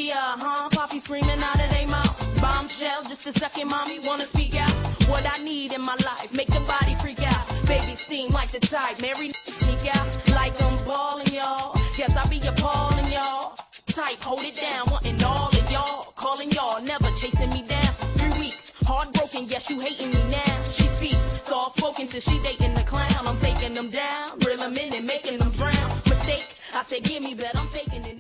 Poppy screaming out of their mouth. Bombshell, just a second, mommy wanna speak out. What I need in my life, make the body freak out. Baby seem like the type, married sneak out. Like I'm balling, y'all. Guess I be appalling, y'all. Type, hold it down, wanting all of y'all. Calling y'all, never chasing me down. 3 weeks, heartbroken, yes, you hating me now. She speaks, soft spoken till she dating the clown. I'm taking them down, reel them in and making them drown. Mistake, I said give me, but I'm taking it.